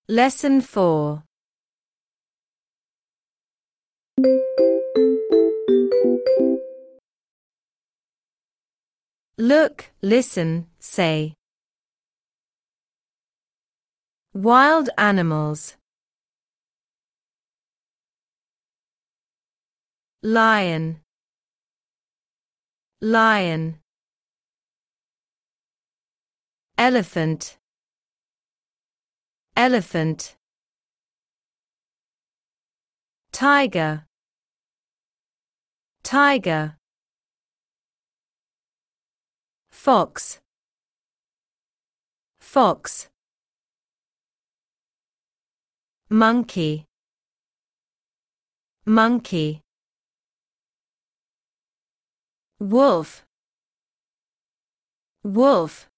Lesson 4. Look, listen, say. Wild animals. Lion, lion. Elephant, elephant. Tiger, tiger. Fox, fox. Monkey, monkey. Wolf, wolf.